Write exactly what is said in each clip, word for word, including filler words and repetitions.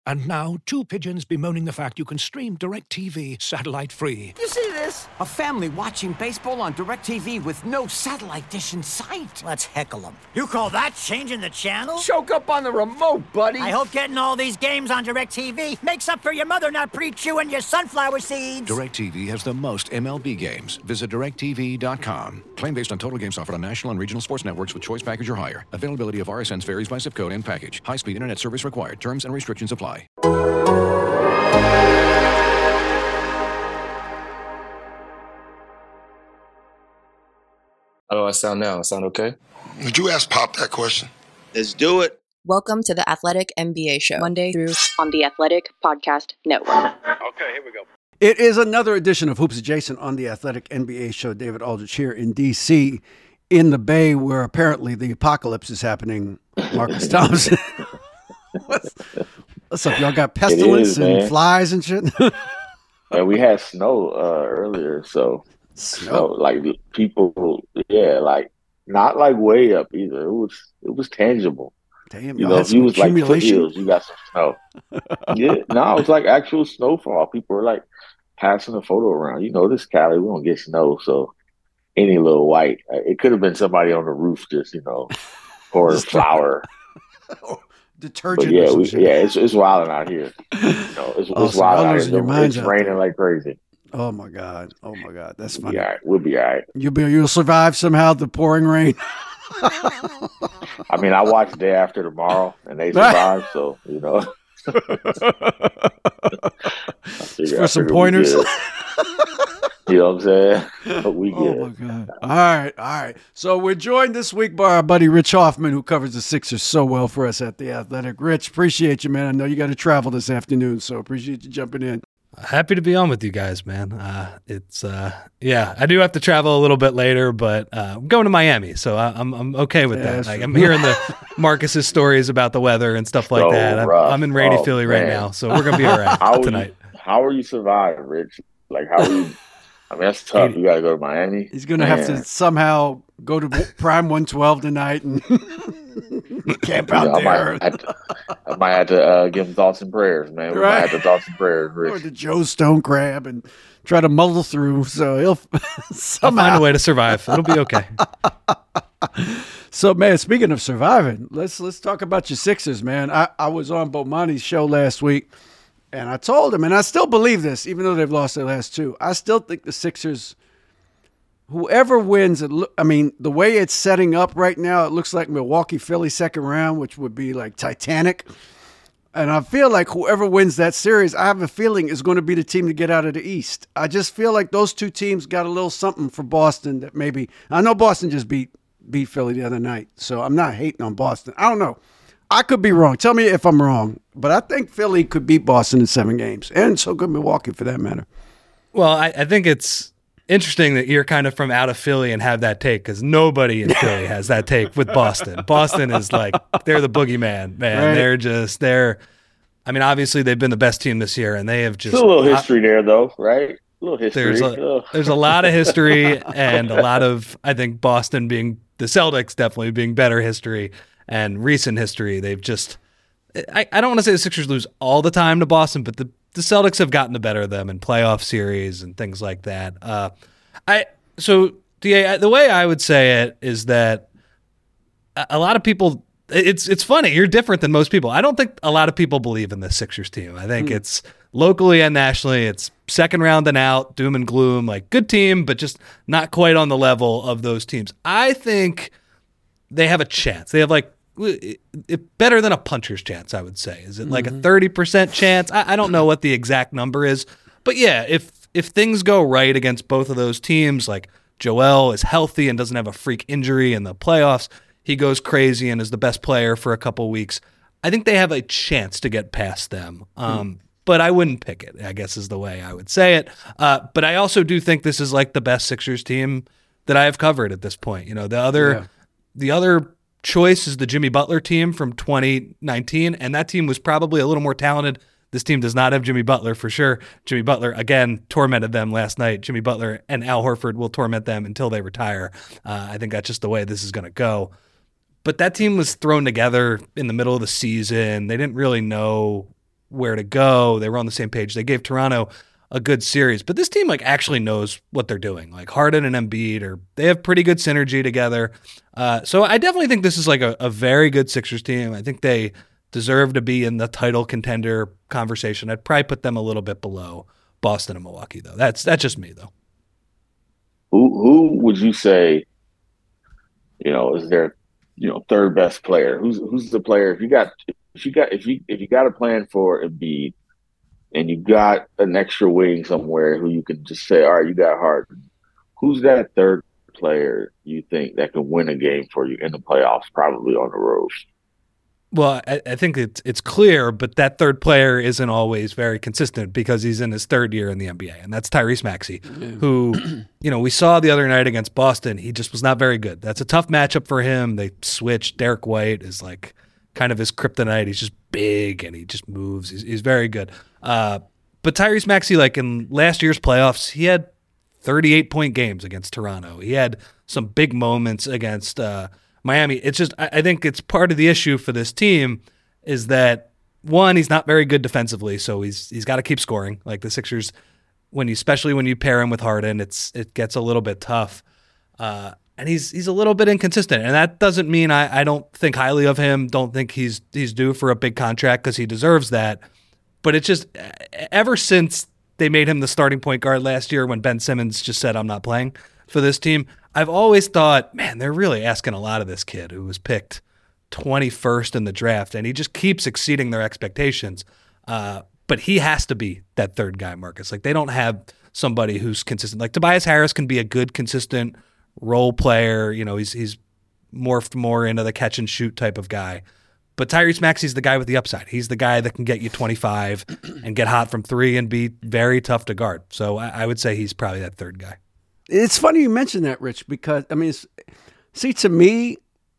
And now, two pigeons bemoaning the fact you can stream DirecTV satellite-free. You see this? A family watching baseball on DirecTV with no satellite dish in sight. Let's heckle them. You call that changing the channel? Choke up on the remote, buddy. I hope getting all these games on DirecTV makes up for your mother not pre-chewing your sunflower seeds. DirecTV has the most M L B games. Visit direct T V dot com. Claim based on total games offered on national and regional sports networks with choice package or higher. Availability of R S Ns varies by zip code and package. High-speed internet service required. Terms and restrictions apply. How do I sound now? I sound okay? Did you ask Pop that question? Let's do it. Welcome to the Athletic N B A Show, Monday through on the Athletic Podcast Network. Okay, here we go. It is another edition of Hoops Adjacent on the Athletic N B A Show. David Aldridge here in D C, in the Bay, where apparently the apocalypse is happening. Marcus Thompson. what's, what's up? Y'all got pestilence is, and man. flies and shit? And we had snow uh, earlier, so Snow? so like people, yeah, like not like way up either. It was it was tangible. Damn, You y'all know, had if you some was like accumulation? foothills, you got some snow. Yeah, no, it was like actual snowfall. People were like passing the photo around. You know, this Cali, we don't get snow, so any little white. uh, It could have been somebody on the roof, just you know, pouring Just- flour. Detergent But yeah, or some we, shit. yeah, it's it's wilding out here. You know, it's Oh, it's so wilding y'all out losing your here. minds It's out raining there. like crazy. Oh, my God. Oh, my God. That's We'll funny. be all right. We'll be all right. You'll, be, you'll survive somehow the pouring rain. I mean, I watched Day After Tomorrow, and they survived, so you know. I figure- For I some figure we pointers. good. You know what I'm saying? We good. Oh, my God. All right. All right. So we're joined this week by our buddy Rich Hoffman, who covers the Sixers so well for us at The Athletic. Rich, appreciate you, man. I know you got to travel this afternoon, so appreciate you jumping in. Happy to be on with you guys, man. Uh, it's uh, yeah, I do have to travel a little bit later, but uh, I'm going to Miami, so I, I'm I'm okay with Yeah, that. that's Like, true. I'm hearing the Marcus's stories about the weather and stuff like So that. I'm, rough. I'm in rainy Oh, Philly right man. now, so we're gonna be all right How are tonight. you? How are you surviving, Rich? Like, how are you? I mean, that's tough. You got to go to Miami. He's going to have Man. to somehow go to Prime one twelve tonight and camp You out know, I there. might, have to, I might have to uh, give him thoughts and prayers, man. We Right. might have to thoughts and prayers, Or Rich. the Joe Stone crab and try to muddle through. So he'll I'll somehow. find a way to survive. It'll be okay. So, man, speaking of surviving, let's let's talk about your Sixers, man. I, I was on Bomani's show last week, and I told him, and I still believe this, even though they've lost their last two. I still think the Sixers, whoever wins, it look, I mean, the way it's setting up right now, it looks like Milwaukee, Philly second round, which would be like Titanic. And I feel like whoever wins that series, I have a feeling is going to be the team to get out of the East. I just feel like those two teams got a little something for Boston that maybe – I know Boston just beat beat Philly the other night, so I'm not hating on Boston. I don't know. I could be wrong. Tell me if I'm wrong. But I think Philly could beat Boston in seven games, and so could Milwaukee for that matter. Well, I, I think it's interesting that you're kind of from out of Philly and have that take, because nobody in Philly has that take with Boston. Boston is like, they're the boogeyman, man. Right. They're just, they're, I mean, obviously they've been the best team this year, and they have just. There's a little history there, though, right? A little history. There's a, Ugh. there's a lot of history and a lot of, I think, Boston being, the Celtics definitely being better history and recent history. They've just, I, I don't want to say the Sixers lose all the time to Boston, but the, the Celtics have gotten the better of them in playoff series and things like that. Uh, I So, D A, the way I would say it is that a, a lot of people, it's it's funny, you're different than most people. I don't think a lot of people believe in the Sixers team. I think Hmm. it's locally and nationally, it's second round and out, doom and gloom, like good team, but just not quite on the level of those teams. I think they have a chance. They have like it, it, better than a puncher's chance, I would say. Is it like a thirty percent chance? I, I don't know what the exact number is, but yeah, if if things go right against both of those teams, like Joel is healthy and doesn't have a freak injury in the playoffs, he goes crazy and is the best player for a couple weeks, I think they have a chance to get past them. Um, But I wouldn't pick it, I guess is the way I would say it. Uh, but I also do think this is like the best Sixers team that I have covered at this point. You know, the other Yeah. the other choice is the Jimmy Butler team from twenty nineteen, and that team was probably a little more talented. This team does not have Jimmy Butler for sure. Jimmy Butler, again, tormented them last night. Jimmy Butler and Al Horford will torment them until they retire. Uh, I think that's just the way this is going to go. But that team was thrown together in the middle of the season. They didn't really know where to go. They were on the same page. They gave Toronto a good series, but this team like actually knows what they're doing. Like Harden and Embiid are, they have pretty good synergy together. Uh, so I definitely think this is like a, a very good Sixers team. I think they deserve to be in the title contender conversation. I'd probably put them a little bit below Boston and Milwaukee though. That's, that's just me though. Who, who would you say, you know, is their, you know, third best player? Who's, who's the player? If you got, if you got, if you, if you got a plan for Embiid, and you got an extra wing somewhere who you can just say, all right, you got Harden. Who's that third player you think that can win a game for you in the playoffs, probably on the road? Well, I, I think it's it's clear, but that third player isn't always very consistent because he's in his third year in the N B A, and that's Tyrese Maxey, yeah. who, you know, we saw the other night against Boston. He just was not very good. That's a tough matchup for him. They switched. Derek White is like kind of his kryptonite. He's just big, and he just moves. He's, he's very good. Uh, but Tyrese Maxey, like in last year's playoffs, he had thirty-eight point games against Toronto. He had some big moments against uh, Miami. It's just, I, I think it's part of the issue for this team is that one, he's not very good defensively, so he's he's got to keep scoring. Like the Sixers, when you, especially when you pair him with Harden, it's it gets a little bit tough. Uh, and he's he's a little bit inconsistent, and that doesn't mean I, I don't think highly of him. Don't think he's he's due for a big contract because he deserves that. But it's just ever since they made him the starting point guard last year when Ben Simmons just said, I'm not playing for this team, I've always thought, man, they're really asking a lot of this kid who was picked twenty-first in the draft, and he just keeps exceeding their expectations. Uh, but he has to be that third guy, Marcus. Like they don't have somebody who's consistent. Like Tobias Harris can be a good, consistent role player. You know, he's he's morphed more into the catch and shoot type of guy. But Tyrese Maxey's the guy with the upside. He's the guy that can get you twenty-five and get hot from three and be very tough to guard. So I, I would say he's probably that third guy. It's funny you mentioned that, Rich, because, I mean, it's, see, to me,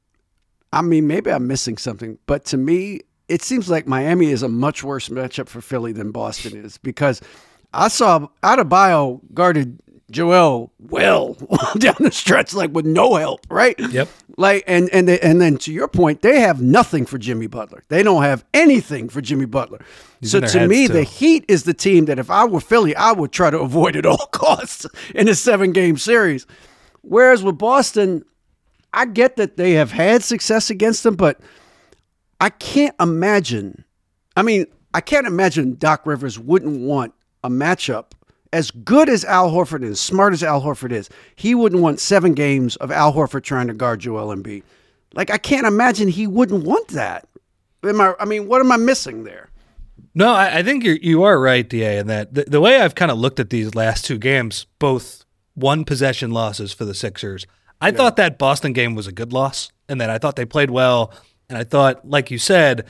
I mean, maybe I'm missing something, but to me, it seems like Miami is a much worse matchup for Philly than Boston is because I saw Adebayo guarded Joel well down the stretch, like with no help, right? Yep. Like, and and they, and then to your point, they have nothing for Jimmy Butler. They don't have anything for Jimmy Butler. He's so to me, too. The Heat is the team that if I were Philly, I would try to avoid at all costs in a seven-game series. Whereas with Boston, I get that they have had success against them, but I can't imagine. I mean, I can't imagine Doc Rivers wouldn't want a matchup. As good as Al Horford is, as smart as Al Horford is, he wouldn't want seven games of Al Horford trying to guard Joel Embiid. Like, I can't imagine he wouldn't want that. Am I, I mean, what am I missing there? No, I, I think you're, you are right, D A, in that the, the way I've kind of looked at these last two games, both one possession losses for the Sixers, I yeah. thought that Boston game was a good loss, and that I thought they played well, and I thought, like you said,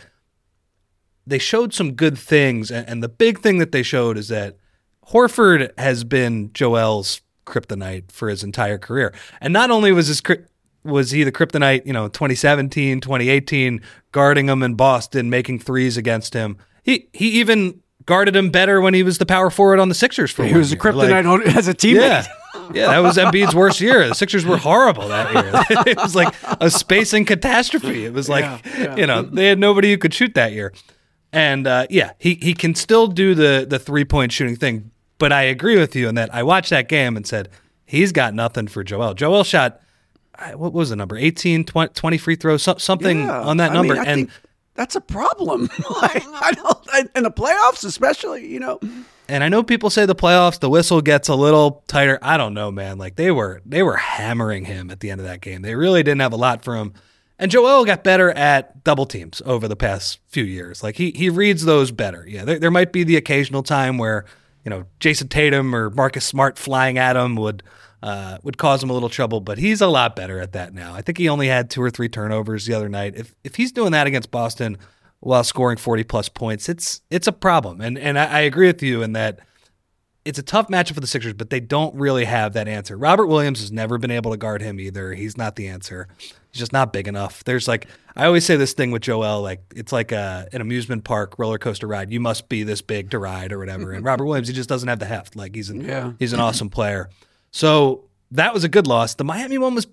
they showed some good things, and, and the big thing that they showed is that Horford has been Joel's kryptonite for his entire career. And not only was his was he the kryptonite, you know, twenty seventeen, twenty eighteen, guarding him in Boston, making threes against him. He he even guarded him better when he was the power forward on the Sixers for he one was year. a kryptonite like, as a teammate. Yeah. Yeah, that was Embiid's worst year. The Sixers were horrible that year. It was like a spacing catastrophe. It was like, yeah, yeah. you know, they had nobody who could shoot that year. And uh, yeah, he he can still do the the three-point shooting thing. But I agree with you in that I watched that game and said, he's got nothing for Joel. Joel shot, what was the number? eighteen, twenty, twenty free throws, something yeah, on that number. I mean, I and think that's a problem. like, I don't, in the playoffs especially, you know. And I know people say the playoffs, the whistle gets a little tighter. I don't know, man. Like they were they were hammering him at the end of that game. They really didn't have a lot for him. And Joel got better at double teams over the past few years. Like he he reads those better. Yeah, there, there might be the occasional time where, you know, Jason Tatum or Marcus Smart flying at him would uh, would cause him a little trouble, but he's a lot better at that now. I think he only had two or three turnovers the other night. If if he's doing that against Boston while scoring forty plus points, it's it's a problem. And and I, I agree with you in that it's a tough matchup for the Sixers, but they don't really have that answer. Robert Williams has never been able to guard him either. He's not the answer. He's just not big enough. There's like, I always say this thing with Joel, like it's like a, an amusement park roller coaster ride. You must be this big to ride or whatever. And Robert Williams, he just doesn't have the heft. Like he's an, yeah. he's an awesome player. So that was a good loss. The Miami one was bad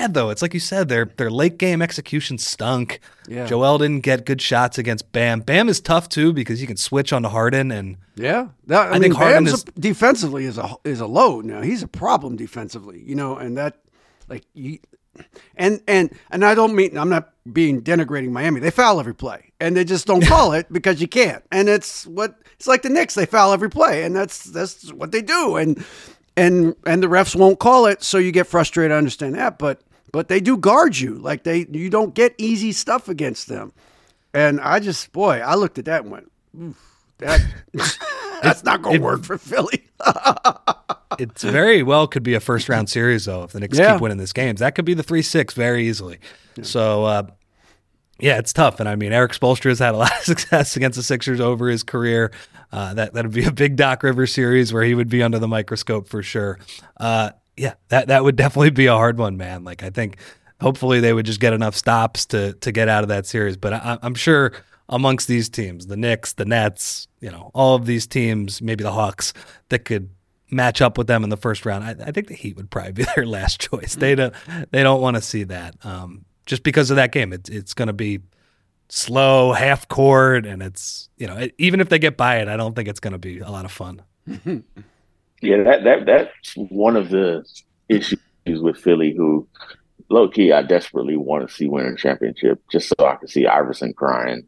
bad though. It's like you said, their their late game execution stunk. Yeah. Joel didn't get good shots against Bam. Bam is tough too because he can switch onto Harden, and yeah, that, I, I mean, think Harden is, a, defensively is a is a load now. He's a problem defensively, you know, and that like you, and and and I don't mean I'm not being denigrating Miami. They foul every play, and they just don't call it because you can't. And it's what it's like the Knicks. They foul every play, and that's that's what they do. And and and the refs won't call it, so you get frustrated. I understand that, but. But they do guard you. Like they, you don't get easy stuff against them. And I just, boy, I looked at that and went, that that's not going to work for Philly. It's very well could be a first round series though if the Knicks yeah. keep winning this games. That could be the three six very easily. Yeah. So uh, yeah, it's tough. And I mean, Eric Spoelstra has had a lot of success against the Sixers over his career. Uh, that that'd be a big Doc Rivers series where he would be under the microscope for sure. Uh, Yeah, that, that would definitely be a hard one, man. Like I think hopefully they would just get enough stops to to get out of that series. But I, I'm sure amongst these teams, the Knicks, the Nets, you know, all of these teams, maybe the Hawks, that could match up with them in the first round. I, I think the Heat would probably be their last choice. They don't they don't want to see that um, just because of that game. It's it's going to be slow, half court, and it's you know it, even if they get by it, I don't think it's going to be a lot of fun. Yeah, that that that's one of the issues with Philly, who, low key, I desperately want to see win a championship just so I can see Iverson crying.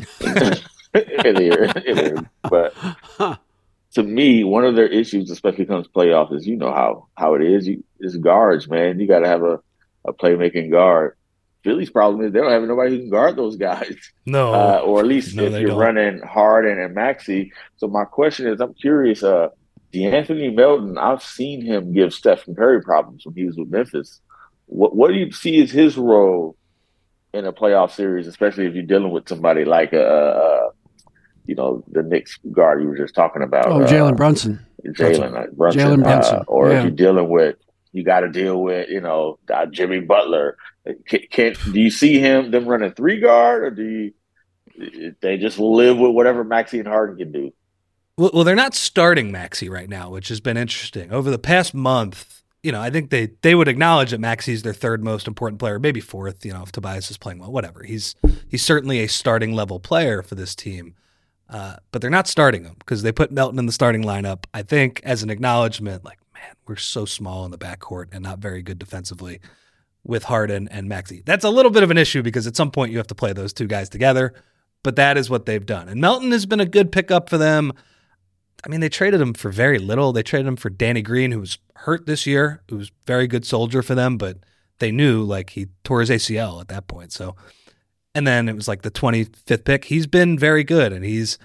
in there, in there. But to me, one of their issues, especially comes playoffs, is you know how how it is. You, it's guards, man. You got to have a, a playmaking guard. Philly's problem is they don't have nobody who can guard those guys. No, uh, or at least no, if you're don't. running Harden and Maxey. So my question is, I'm curious. Uh, DeAnthony Melton, I've seen him give Stephen Curry problems when he was with Memphis. What what do you see as his role in a playoff series, especially if you're dealing with somebody like a, uh, you know, the Knicks guard you were just talking about? Oh, Jalen uh, Brunson. Jalen Brunson. Jalen Brunson. Uh, or yeah. if you're dealing with, you got to deal with, you know, uh, Jimmy Butler. Can, can do you see him them running three guard, or do you they just live with whatever Maxey and Harden can do? Well, well, they're not starting Maxey right now, which has been interesting. Over the past month, you know, I think they, they would acknowledge that Maxey's their third most important player, maybe fourth, you know, if Tobias is playing well, whatever. He's he's certainly a starting level player for this team, uh, but they're not starting him because they put Melton in the starting lineup, I think, as an acknowledgement, like, man, we're so small in the backcourt and not very good defensively with Harden and Maxey. That's a little bit of an issue because at some point you have to play those two guys together, but that is what they've done. And Melton has been a good pickup for them. I mean, they traded him for very little. They traded him for Danny Green, who was hurt this year, who was a very good soldier for them, but they knew like he tore his A C L at that point. So, and then it was like the twenty-fifth pick. He's been very good, and he's.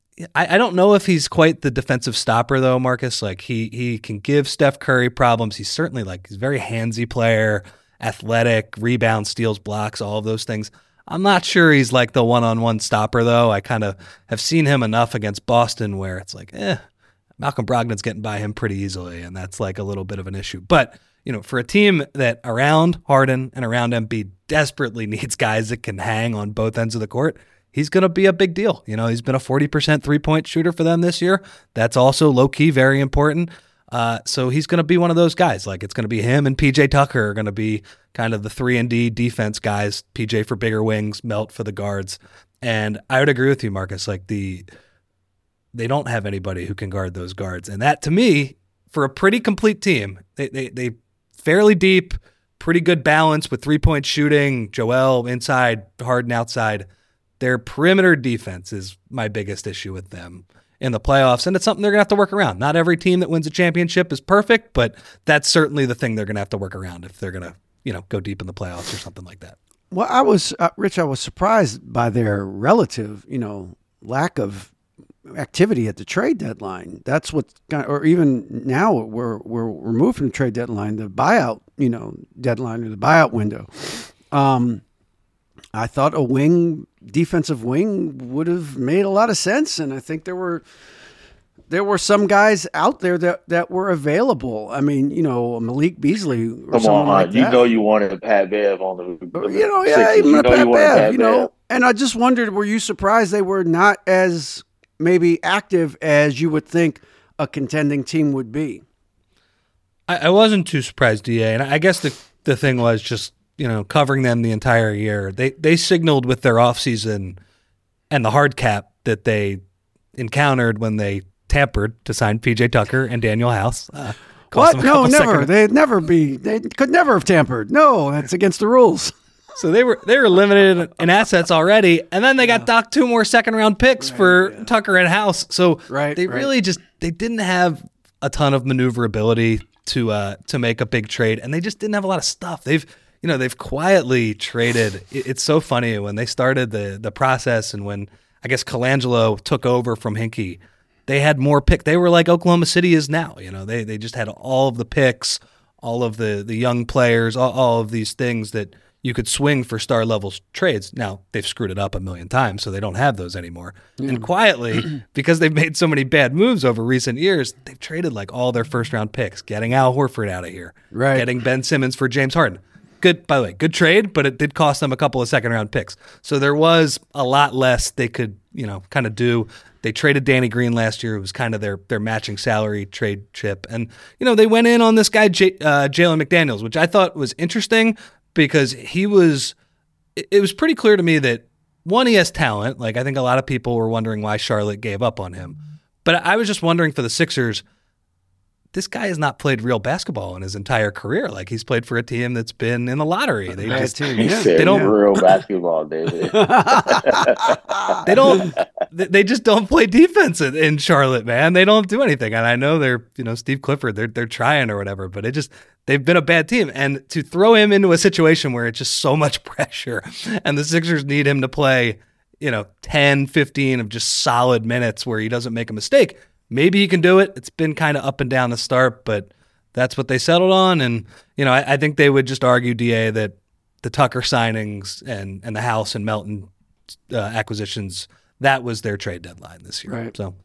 I, I don't know if he's quite the defensive stopper though, Marcus. Like he he can give Steph Curry problems. He's certainly like he's a very handsy player, athletic, rebound, steals, blocks, all of those things. I'm not sure he's like the one-on-one stopper, though. I kind of have seen him enough against Boston where it's like, eh, Malcolm Brogdon's getting by him pretty easily, and that's like a little bit of an issue. But, you know, for a team that around Harden and around Embiid desperately needs guys that can hang on both ends of the court, he's going to be a big deal. You know, he's been a forty percent three-point shooter for them this year. That's also low-key very important. Uh, so he's going to be one of those guys. Like it's going to be him and P J Tucker are going to be kind of the three and D defense guys. P J for bigger wings, Melt for the guards. And I would agree with you, Marcus. Like the they don't have anybody who can guard those guards, and that to me, for a pretty complete team, they they they fairly deep, pretty good balance with three point shooting. Joel inside, Harden outside. Their perimeter defense is my biggest issue with them in the playoffs, and it's something they're going to have to work around. Not every team that wins a championship is perfect, but that's certainly the thing they're going to have to work around if they're going to, you know, go deep in the playoffs or something like that. Well, I was, uh, Rich, I was surprised by their relative, you know, lack of activity at the trade deadline. That's what, or even now we're, we're removed from the trade deadline, the buyout, you know, deadline or the buyout window. Um, I thought a wing, defensive wing would have made a lot of sense. And I think there were, there were some guys out there that, that were available. I mean, you know, Malik Beasley or Come someone on, like you that. know you wanted Pat Bev on the, the you know, yeah, Sixers. even You a know Pat you wanted Bev, Pat you know. Bev. And I just wondered, were you surprised they were not as maybe active as you would think a contending team would be? I, I wasn't too surprised, D A. And I guess the the thing was just, you know, covering them the entire year. They they signaled with their offseason and the hard cap that they encountered when they tampered to sign P J Tucker and Daniel House. Uh, what? No, never. They'd never be. They could never have tampered. No, that's against the rules. So they were they were limited in assets already, and then they got yeah. docked two more second round picks right, for yeah. Tucker and House. So right, they right. really just they didn't have a ton of maneuverability to uh, to make a big trade, and they just didn't have a lot of stuff. They've you know they've quietly traded. It's so funny when they started the the process, and when I guess Colangelo took over from Hinkie, they had more pick. They were like Oklahoma City is now. You know they they just had all of the picks, all of the the young players, all, all of these things that you could swing for star level trades. Now they've screwed it up a million times, so they don't have those anymore. Yeah. And quietly, because they've made so many bad moves over recent years, they've traded like all their first round picks, getting Al Horford out of here, right? Getting Ben Simmons for James Harden. Good, by the way, good trade, but it did cost them a couple of second round picks. So there was a lot less they could, you know, kind of do. They traded Danny Green last year. It was kind of their their matching salary trade chip. And, you know, they went in on this guy, J- uh, Jalen McDaniels, which I thought was interesting because he was, it was pretty clear to me that, one, he has talent. Like, I think a lot of people were wondering why Charlotte gave up on him. But I was just wondering for the Sixers, this guy has not played real basketball in his entire career. Like, he's played for a team that's been in the lottery. They just team, yeah. they don't real basketball, David. they don't. They just don't play defense in, in Charlotte, man. They don't do anything. And I know they're, you know, Steve Clifford. They're they're trying or whatever, but it just they've been a bad team. And to throw him into a situation where it's just so much pressure, and the Sixers need him to play, you know, ten, fifteen of just solid minutes where he doesn't make a mistake. Maybe he can do it. It's been kind of up and down the start, but that's what they settled on. And, you know, I, I think they would just argue, D A, that the Tucker signings and, and the House and Melton uh, acquisitions, that was their trade deadline this year. Right. So,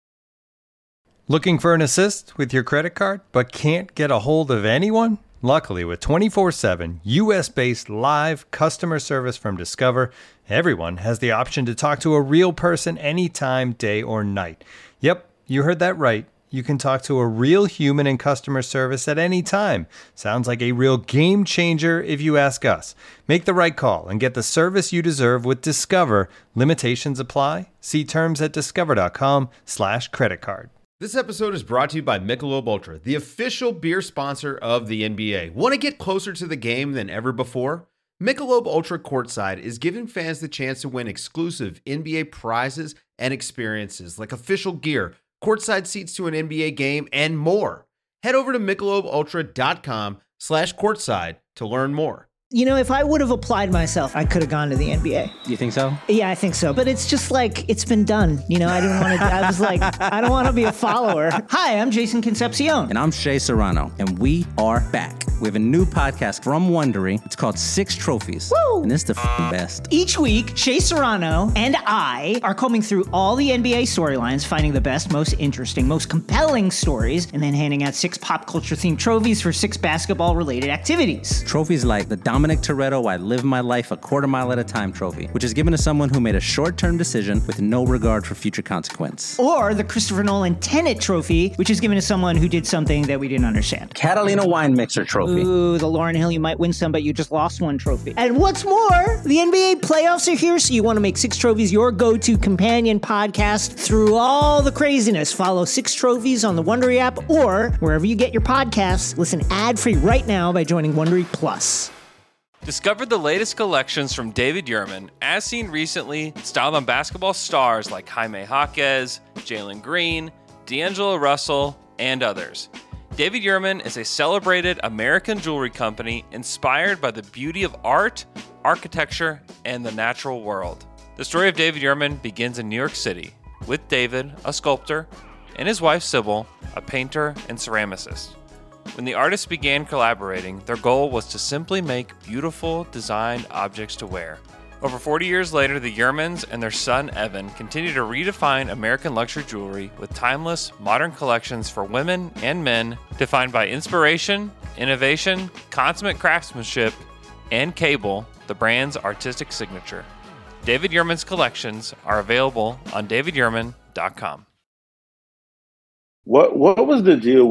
looking for an assist with your credit card, but can't get a hold of anyone? Luckily, with twenty-four seven U S-based live customer service from Discover, everyone has the option to talk to a real person anytime, day or night. Yep. You heard that right. You can talk to a real human in customer service at any time. Sounds like a real game changer if you ask us. Make the right call and get the service you deserve with Discover. Limitations apply. See terms at discover.com slash credit card. This episode is brought to you by Michelob Ultra, the official beer sponsor of the N B A. Want to get closer to the game than ever before? Michelob Ultra Courtside is giving fans the chance to win exclusive N B A prizes and experiences like official gear, courtside seats to an N B A game, and more. Head over to michelobultra.com slash courtside to learn more. You know, if I would have applied myself, I could have gone to the N B A. You think so? Yeah, I think so. But it's just like, it's been done. You know, I didn't want to, I was like, I don't want to be a follower. Hi, I'm Jason Concepcion. And I'm Shea Serrano. And we are back. We have a new podcast from Wondery. It's called Six Trophies. Woo! And it's the f***ing best. Each week, Shea Serrano and I are combing through all the N B A storylines, finding the best, most interesting, most compelling stories, and then handing out six pop culture-themed trophies for six basketball-related activities. Trophies like the Dominic Toretto I Live My Life a Quarter Mile at a Time trophy, which is given to someone who made a short-term decision with no regard for future consequence. Or the Christopher Nolan Tenet trophy, which is given to someone who did something that we didn't understand. Catalina Wine Mixer trophy. Ooh, the Lauryn Hill You Might Win Some, but You Just Lost One trophy. And what's more, the N B A playoffs are here, so you want to make Six Trophies your go-to companion podcast through all the craziness. Follow Six Trophies on the Wondery app or wherever you get your podcasts. Listen ad-free right now by joining Wondery Plus. Discover the latest collections from David Yurman, as seen recently, styled on basketball stars like Jaime Jaquez, Jalen Green, D'Angelo Russell, and others. David Yurman is a celebrated American jewelry company inspired by the beauty of art, architecture, and the natural world. The story of David Yurman begins in New York City, with David, a sculptor, and his wife Sybil, a painter and ceramicist. When the artists began collaborating, their goal was to simply make beautiful, designed objects to wear. Over forty years later, the Yurmans and their son Evan continue to redefine American luxury jewelry with timeless, modern collections for women and men, defined by inspiration, innovation, consummate craftsmanship, and Cable, the brand's artistic signature. David Yurman's collections are available on david yurman dot com. What What was the deal with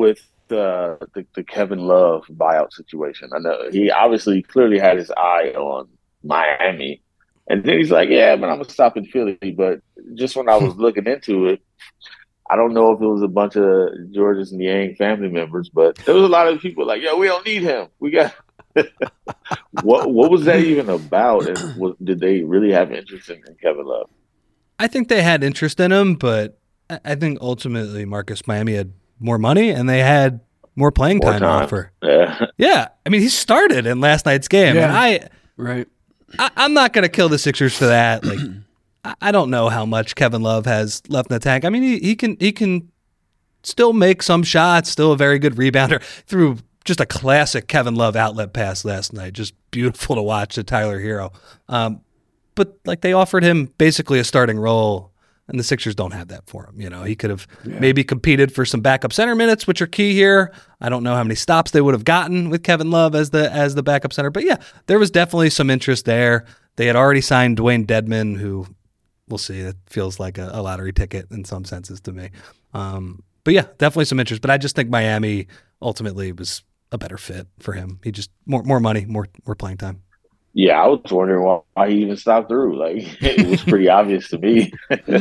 the, the the Kevin Love buyout situation. I know he obviously clearly had his eye on Miami, and then he's like, "Yeah, but I'm gonna stop in Philly." But just when I was looking into it, I don't know if it was a bunch of Georges Niang family members, but there was a lot of people like, "Yo, we don't need him. We got." what What was that even about? And was, did they really have interest in Kevin Love? I think they had interest in him, but I think ultimately, Marcus, Miami had more money and they had more playing More time, time. to offer. Yeah. Yeah, I mean, he started in last night's game, Yeah. and I, Right. I, I'm not going to kill the Sixers for that. Like, I, I don't know how much Kevin Love has left in the tank. I mean, he, he can he can still make some shots, still a very good rebounder. Through just a classic Kevin Love outlet pass last night, just beautiful to watch to Tyler Hero. Um, but like they offered him basically a starting role. And the Sixers don't have that for him. You know, he could have Yeah. maybe competed for some backup center minutes, which are key here. I don't know how many stops they would have gotten with Kevin Love as the as the backup center, but yeah, there was definitely some interest there. They had already signed Dwayne Dedman, who we'll see. It feels like a, a lottery ticket in some senses to me. Um, but yeah, definitely some interest. But I just think Miami ultimately was a better fit for him. He just more more money, more more playing time. Yeah, I was wondering why, why he even stopped through. Like, it was pretty obvious to me.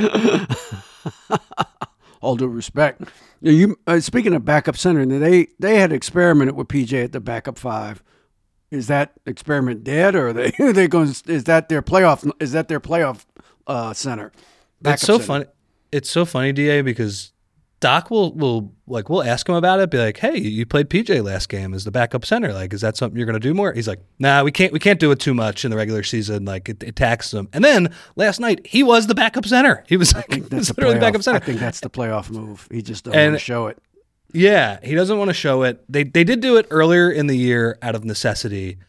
All due respect. Yeah, You uh, speaking of backup center, they they had experimented with P J at the backup five. Is that experiment dead, or are they are they going? Is that their playoff? Is that their playoff uh, center? It's so funny. It's so funny, D A, because Doc will will like we'll ask him about it, be like, "Hey, you played P J last game as the backup center. Like, is that something you're going to do more?" He's like, "Nah, we can't. We can't do it too much in the regular season. Like, it, it taxes him." And then last night, he was the backup center. He was like, That's the literally the backup playoff- center. I think that's the playoff move. He just doesn't And- want to show it. Yeah, he doesn't want to show it. They they did do it earlier in the year out of necessity,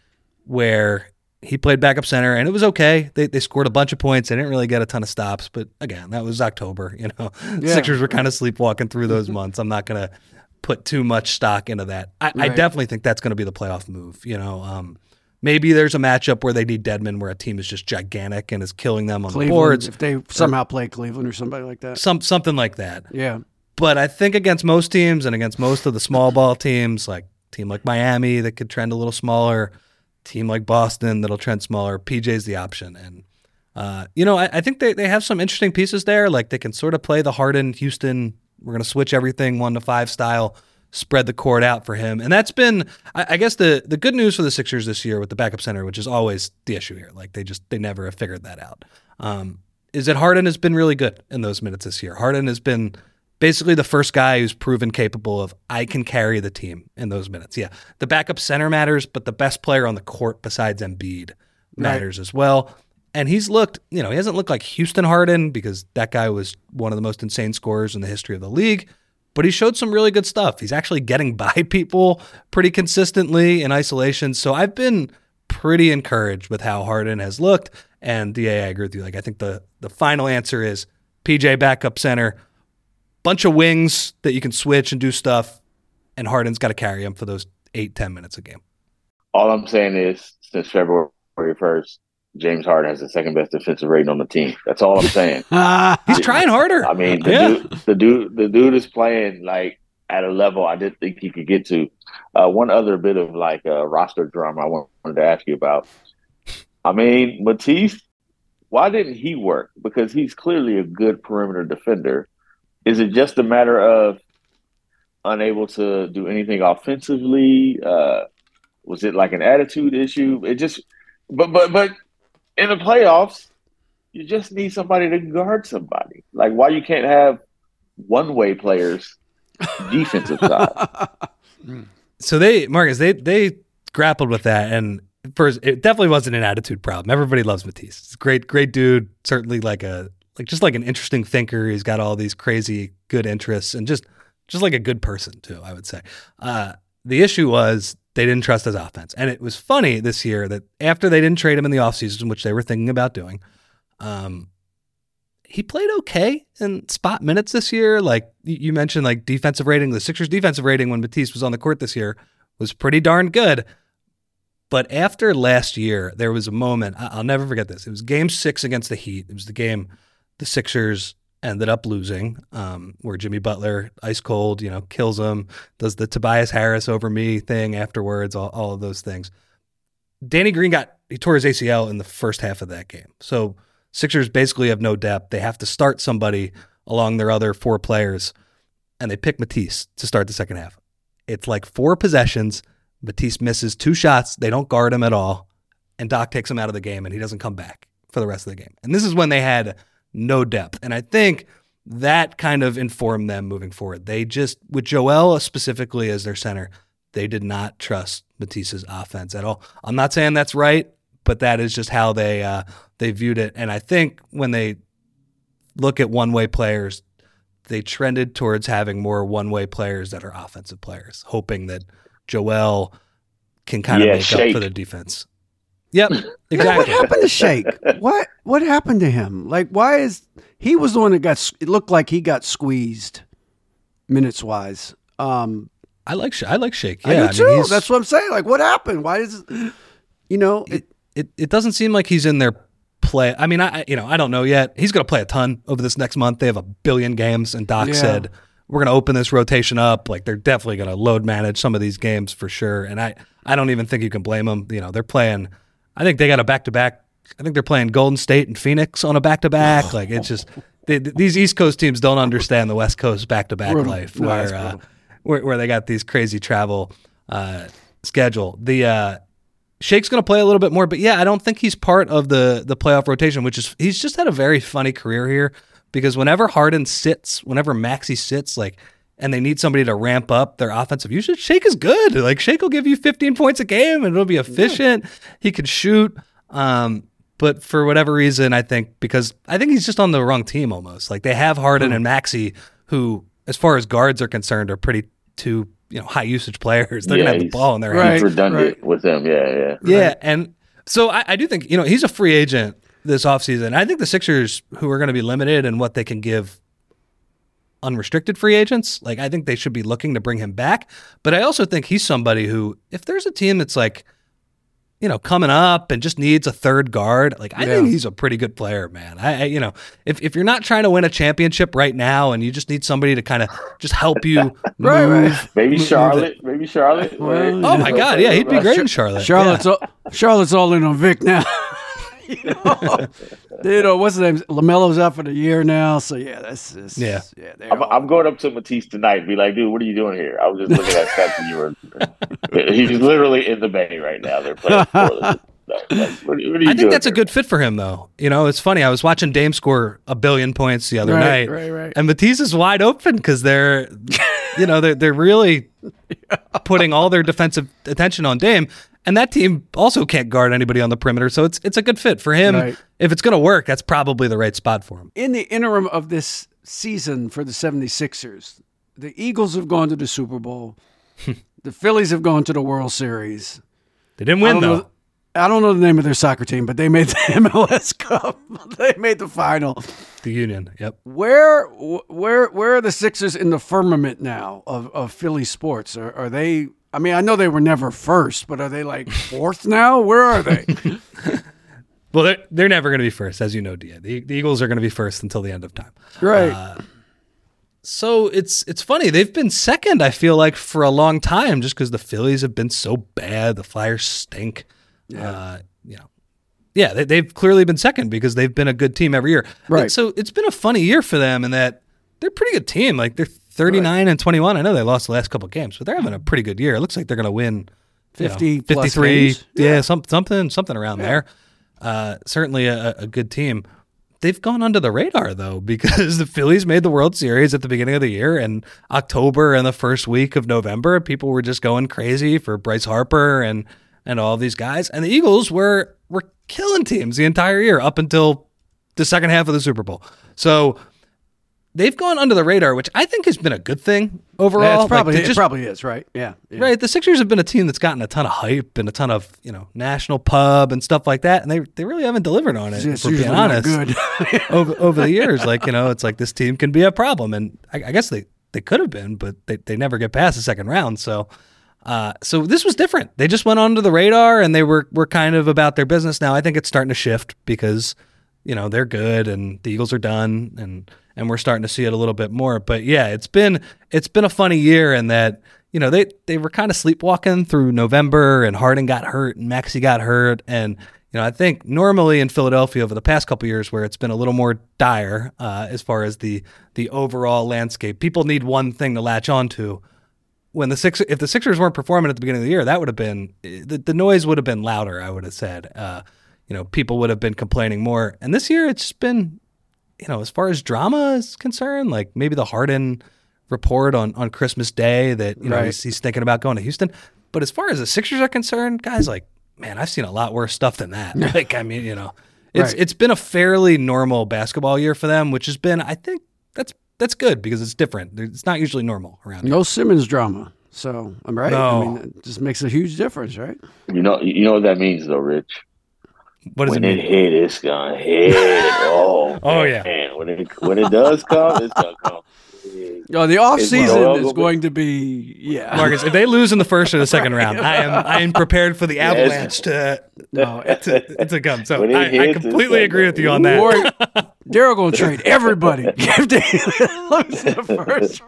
where he played backup center and it was okay. They they scored a bunch of points. They didn't really get a ton of stops, but again, that was October. You know, Yeah. Sixers were kind of sleepwalking through those months. I'm not gonna put too much stock into that. I, I Right. definitely think that's going to be the playoff move. You know, um, maybe there's a matchup where they need Dedman, where a team is just gigantic and is killing them on Cleveland, the boards. if they somehow play Cleveland or somebody like that. Some something like that. Yeah. But I think against most teams and against most of the small ball teams, like team like Miami that could trend a little smaller, team like Boston that'll trend smaller, P J's the option. And, uh, you know, I, I think they, they have some interesting pieces there. Like they can sort of play the Harden, Houston, we're going to switch everything one to five style, spread the court out for him. And that's been, I, I guess, the the good news for the Sixers this year with the backup center, which is always the issue here. Like they just, they never have figured that out. Um, is that Harden has been really good in those minutes this year. Harden has been basically the first guy who's proven capable of, I can carry the team in those minutes. Yeah, the backup center matters, but the best player on the court besides Embiid matters as well. And he's looked, you know, he hasn't looked like Houston Harden because that guy was one of the most insane scorers in the history of the league, but he showed some really good stuff. He's actually getting by people pretty consistently in isolation. So I've been pretty encouraged with how Harden has looked. And D A, I agree with you. Like, I think the the final answer is P J backup center, bunch of wings that you can switch and do stuff, and Harden's got to carry him for those eight, ten minutes a game. All I'm saying is, since February first, James Harden has the second best defensive rating on the team. That's all I'm saying. He's trying harder. I mean, the, Yeah. dude, the dude, the dude is playing like at a level I didn't think he could get to. Uh, one other bit of like uh, roster drama I wanted to ask you about. I mean, Matisse, why didn't he work? Because he's clearly a good perimeter defender. Is it just a matter of unable to do anything offensively? Uh, was it like an attitude issue? It just, but but but in the playoffs, you just need somebody to guard somebody. Like, why you can't have one-way players defensive side? So they, Marcus, they they grappled with that, and first, it definitely wasn't an attitude problem. Everybody loves Matisse. He's a great, great dude. Certainly, like a like just like an interesting thinker. He's got all these crazy good interests, and just just like a good person too. I would say. Uh, the issue was they didn't trust his offense, and it was funny this year that after they didn't trade him in the offseason, which they were thinking about doing, um, he played okay in spot minutes this year. Like you mentioned, like defensive rating, the Sixers defensive rating when Matisse was on the court this year was pretty darn good. But after last year, there was a moment, I'll never forget this. It was game six against the Heat. It was the game the Sixers ended up losing, um, where Jimmy Butler, ice cold, you know, kills him, does the Tobias Harris over me thing afterwards, all, all of those things. Danny Green got, he tore his A C L in the first half of that game. So Sixers basically have no depth. They have to start somebody along their other four players, and they pick Matisse to start the second half. It's like four possessions. Matisse misses two shots. They don't guard him at all. And Doc takes him out of the game, and he doesn't come back for the rest of the game. And this is when they had no depth. And I think that kind of informed them moving forward. They just, with Joel specifically as their center, they did not trust Matisse's offense at all. I'm not saying that's right, but that is just how they uh, they viewed it. And I think when they look at one-way players, they trended towards having more one-way players that are offensive players, hoping that Joel can kind of Yeah, make Shake. up for the defense. Yep, exactly. What happened to Shake? What what happened to him? Like, why is he was the one that got? It looked like he got squeezed minutes wise. Um, I like Sh- I like Shake. I Yeah, do I mean, too. he's- That's what I'm saying. Like, what happened? Why is you know? It, it it doesn't seem like he's in their play. I mean, I you know I don't know yet. He's going to play a ton over this next month. They have a billion games, and Doc Yeah. said we're going to open this rotation up. Like they're definitely going to load manage some of these games for sure. And I I don't even think you can blame them. You know, they're playing. I think they got a back to back. I think they're playing Golden State and Phoenix on a back to back. Like it's just they, these East Coast teams don't understand the West Coast back to back Brutal. life, No, where, it's uh, brutal. where where they got these crazy travel uh, schedule. The uh, Shake's going to play a little bit more, but yeah, I don't think he's part of the the playoff rotation, which is he's just had a very funny career here because whenever Harden sits, whenever Maxey sits, like, and they need somebody to ramp up their offensive usage, Shake is good. Like Shake will give you fifteen points a game and it'll be efficient. He could shoot. Um, but for whatever reason, I think because I think he's just on the wrong team almost. Like they have Harden and Maxey, who, as far as guards are concerned, are pretty two you know high usage players. They're Yeah, gonna have the he's- ball in their he's hands. redundant with them. Yeah, yeah. Yeah, and so I, I do think, you know, he's a free agent this offseason. I think the Sixers, who are going to be limited in what they can give unrestricted free agents, like I think they should be looking to bring him back. But I also think he's somebody who, if there's a team that's like, you know, coming up and just needs a third guard, like I Yeah. think he's a pretty good player, man. I, I you know, if, if you're not trying to win a championship right now and you just need somebody to kind of just help you Right, move, right. Maybe move Charlotte. Maybe Charlotte. Well, Oh my God, yeah, he'd be great in Charlotte. Charlotte's Yeah. all, Charlotte's all in on Vic now. you know, you know what's his name? LaMelo's out for the year now, so yeah, that's, that's Yeah. yeah. they're I'm, all- I'm going up to Matisse tonight and be like, dude, what are you doing here? I was just looking at stats and you were. He's literally in the Bay right now. They're playing for them. Like, what, what are you I think doing that's a here? good fit for him, though. You know, it's funny. I was watching Dame score a billion points the other Right, night, right, right. and Matisse is wide open because they're, you know, they're they're really putting all their defensive attention on Dame, and that team also can't guard anybody on the perimeter. So it's it's a good fit for him. Right. If it's going to work, that's probably the right spot for him. in the interim of this season for the 76ers, the Eagles have gone to the Super Bowl. The Phillies have gone to the World Series. They didn't I win don't though. know- I don't know the name of their soccer team, but they made the M L S Cup. They made the final. The Union. Yep. Where, where, where are the Sixers in the firmament now of, of Philly sports? Are, are they? I mean, I know they were never first, but are they like fourth now? Where are they? Well, they're they're never going to be first, as you know, Dia. The, the Eagles are going to be first until the end of time. Right. Uh, So it's it's funny. They've been second, I feel like, for a long time just because the Phillies have been so bad. The Flyers stink. Yeah. Uh, you know, yeah, they, they've clearly been second because they've been a good team every year. Right. And so it's been a funny year for them in that they're a pretty good team. Like they're thirty-nine and twenty-one. I know they lost the last couple of games, but they're having a pretty good year. It looks like they're going to win you know, fifty plus fifty-three. games. Yeah, Yeah. some, something something around there. Uh, certainly a, a good team. They've gone under the radar, though, because the Phillies made the World Series at the beginning of the year, and October and the first week of November, people were just going crazy for Bryce Harper and and all these guys. And the Eagles were were killing teams the entire year up until the second half of the Super Bowl. So they've gone under the radar, which I think has been a good thing overall. Yeah, it's Like, probably, they it just- probably is, right? Yeah. yeah. Right, the Sixers have been a team that's gotten a ton of hype and a ton of you know national pub and stuff like that, and they they really haven't delivered on it. It's if we're being usually not honest, good. over over the years, like you know, it's like this team can be a problem, and I, I guess they, they could have been, but they, they never get past the second round. So, uh, so this was different. They just went under the radar, and they were were kind of about their business. Now I think it's starting to shift because you know they're good, and the Eagles are done, and and we're starting to see it a little bit more. But yeah, it's been it's been a funny year in that, you know, they they were kind of sleepwalking through November, and Harden got hurt and Maxey got hurt, and you know, I think normally in Philadelphia over the past couple of years, where it's been a little more dire uh, as far as the the overall landscape, people need one thing to latch onto. When the Sixers, if the Sixers weren't performing at the beginning of the year, that would have been the, the noise would have been louder. I would have said, uh, you know, people would have been complaining more. And this year, it's been, you know, as far as drama is concerned, like maybe the Harden report on, on Christmas Day that you know Right. he's, he's thinking about going to Houston. But as far as the Sixers are concerned, guys, like, man, I've seen a lot worse stuff than that. Like, I mean, you know, it's Right. it's been a fairly normal basketball year for them, which has been, I think, that's that's good because it's different. It's not usually normal around here. No Simmons drama. So I'm right. No. I mean, it just makes a huge difference, right? You know, you know what that means, though, Rich. What does when it mean? it hit, it's gonna hit. Oh, Oh, man. yeah. When it when it does come, it's gonna come. Oh, the off It's season gonna is go- going to be yeah. Marcus, if they lose in the first or the second round, I am I am prepared for the Yes. avalanche to No, to, to come. So When it I, I hits, it's completely like agree a- with you on that. Or Daryl gonna trade everybody if they lose the first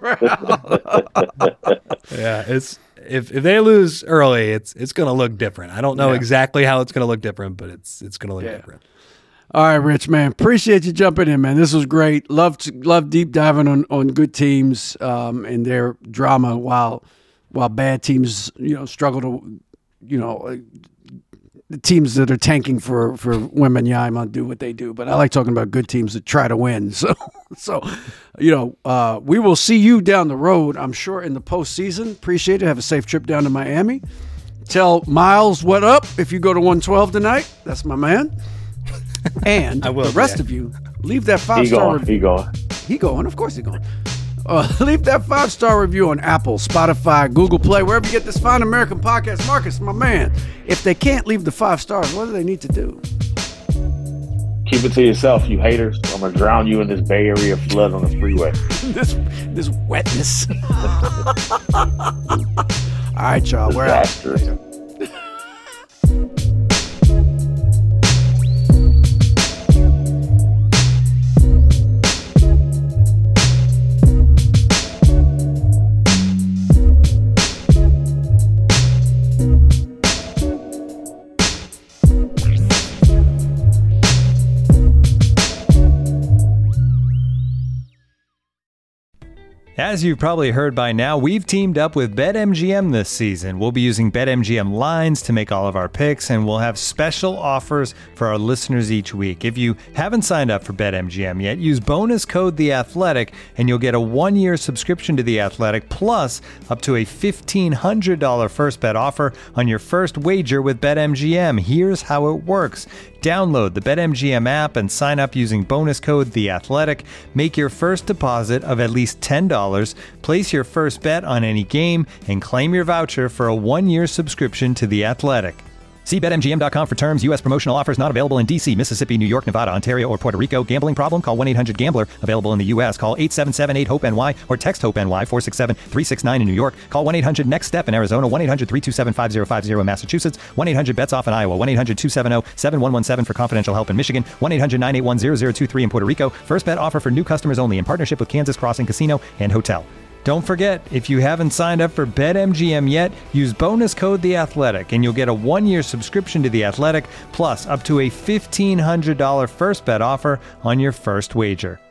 round. Yeah, it's if if they lose early, it's it's going to look different. I don't know Yeah. exactly how it's going to look different, but it's it's going to look Yeah. different. All right, Rich, man. Appreciate you jumping in, man. This was great. Love to, love deep diving on, on good teams um, and their drama while while bad teams, you know, struggle to, you know, uh, the teams that are tanking for for Wembanyama do what they do. But I like talking about good teams that try to win. So, so you know, uh, we will see you down the road, I'm sure, in the postseason. Appreciate it. Have a safe trip down to Miami. Tell Miles what up if you go to one twelve tonight. That's my man. And I will, the rest yeah. of you, leave that five He star going. He going. He going, of course he going. Uh, leave that five star review on Apple, Spotify, Google Play, wherever you get this fine American podcast. Marcus, my man, if they can't leave the five stars, what do they need to do? Keep it to yourself, you haters. I'm gonna drown you in this Bay Area flood on the freeway. this this wetness. All right, y'all, we're out. Disastrous. As you've probably heard by now, we've teamed up with BetMGM this season. We'll be using BetMGM lines to make all of our picks, and we'll have special offers for our listeners each week. If you haven't signed up for BetMGM yet, use bonus code The Athletic, and you'll get a one-year subscription to The Athletic, plus up to a fifteen hundred dollars first bet offer on your first wager with BetMGM. Here's how it works. Download the BetMGM app and sign up using bonus code The Athletic. Make your first deposit of at least ten dollars, place your first bet on any game, and claim your voucher for a one-year subscription to The Athletic. See Bet M G M dot com for terms. U S promotional offers not available in D C, Mississippi, New York, Nevada, Ontario, or Puerto Rico. Gambling problem? Call one eight hundred gambler. Available in the U S. Call eight seven seven eight hope N Y or text HOPE-NY four six seven three six nine in New York. Call one eight hundred next step in Arizona. one eight hundred three two seven five zero five zero in Massachusetts. one eight hundred bets off in Iowa. one eight hundred two seven zero seven one one seven for confidential help in Michigan. one eight hundred nine eight one zero zero two three in Puerto Rico. First bet offer for new customers only in partnership with Kansas Crossing Casino and Hotel. Don't forget, if you haven't signed up for BetMGM yet, use bonus code The Athletic, and you'll get a one-year subscription to The Athletic, plus up to a fifteen hundred dollars first bet offer on your first wager.